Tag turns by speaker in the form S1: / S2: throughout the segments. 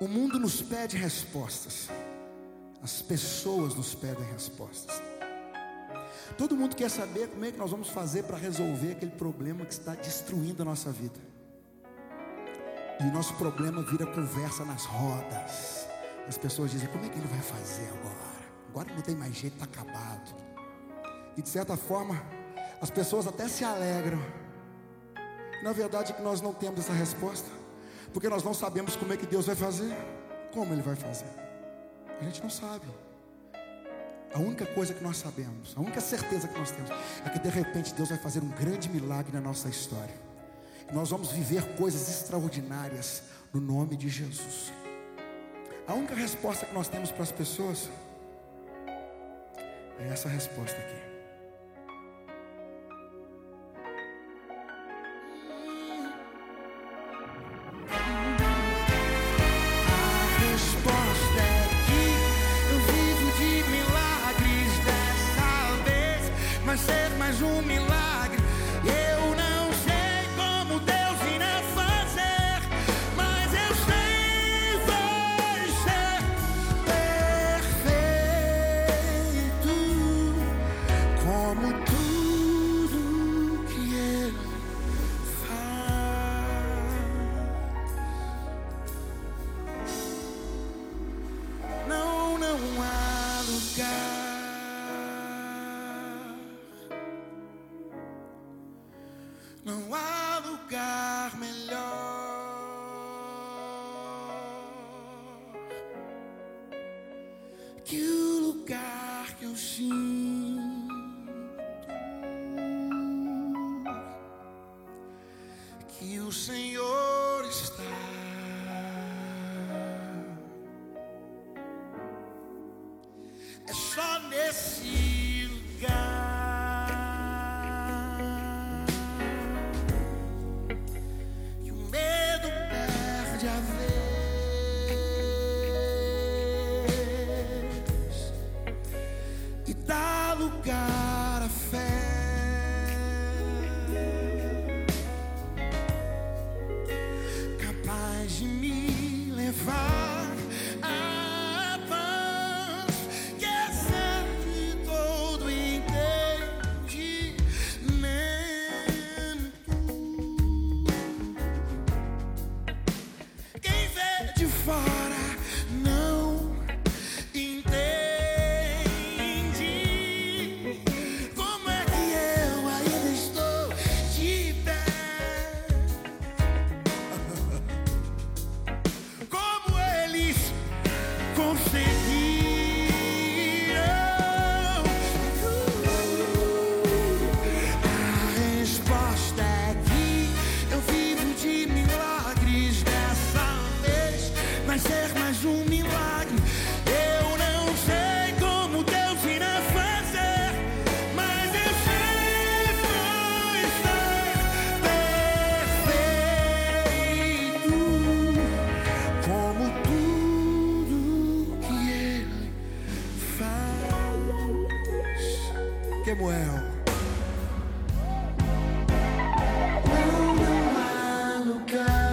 S1: O mundo nos pede respostas. As pessoas nos pedem respostas. Todo mundo quer saber como é que nós vamos fazer para resolver aquele problema que está destruindo a nossa vida. E o nosso problema vira conversa nas rodas. As pessoas dizem: como é que ele vai fazer agora? Agora não tem mais jeito, está acabado. E de certa forma, as pessoas até se alegram. Na verdade é que nós não temos essa resposta, porque nós não sabemos como é que Deus vai fazer. Como Ele vai fazer? A gente não sabe. A única coisa que nós sabemos, a única certeza que nós temos, é que de repente Deus vai fazer um grande milagre na nossa história. Nós vamos viver coisas extraordinárias no nome de Jesus. A única resposta que nós temos para as pessoas é essa resposta aqui.
S2: Vai ser mais um milagre. Eu não sei como Deus irá fazer, mas eu sei vai ser perfeito, como tudo que Ele faz. Não há lugar. Não há lugar melhor que o lugar que eu sinto, que o Senhor está. É só nesse lugar a vez e dá lugar à fé, capaz de me levar à paz que excede todo entendimento. De fora não entende como é que eu ainda estou de pé, como eles conseguiram. A resposta é que eu vivo de milagres dessa. Vai ser mais um milagre. Eu não sei como Deus irá fazer, mas eu sei vai ser perfeito, como tudo que Ele faz. Quemuel. Não há lugar.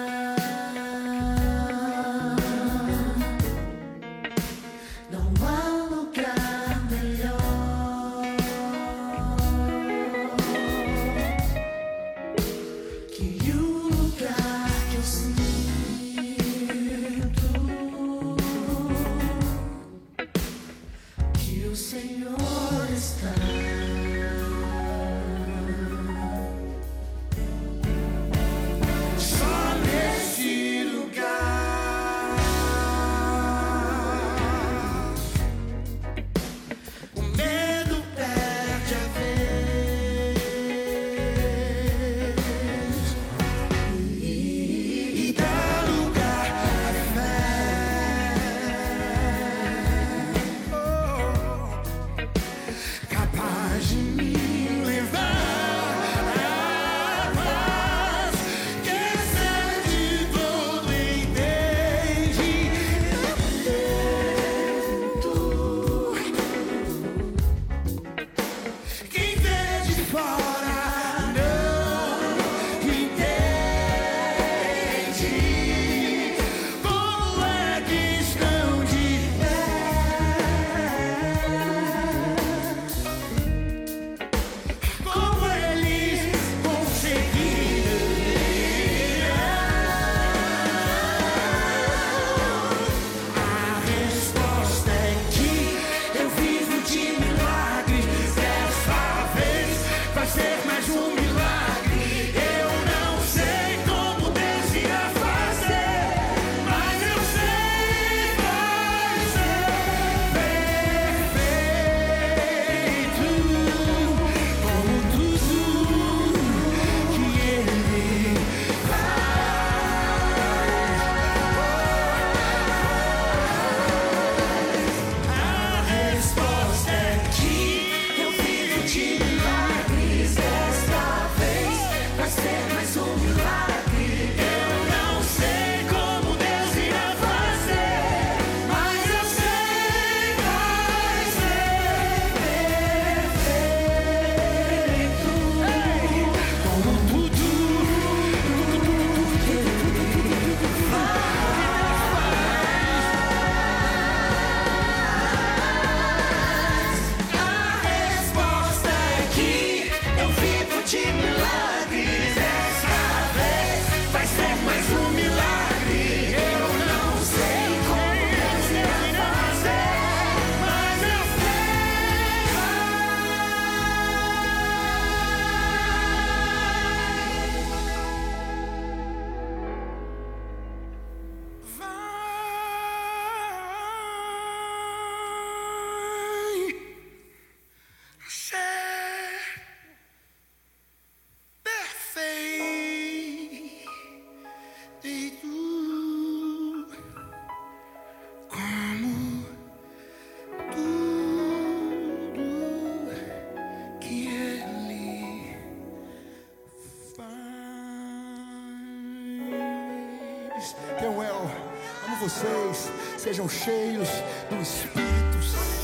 S2: O Senhor está. Só nesse lugar o medo perde a vez e dá lugar à fé, capaz de me levar à paz que excede todo entendimento. Quem vê de fora não entende como é feito como tudo que Ele faz.
S1: Amo vocês, sejam cheios do Espírito Santo.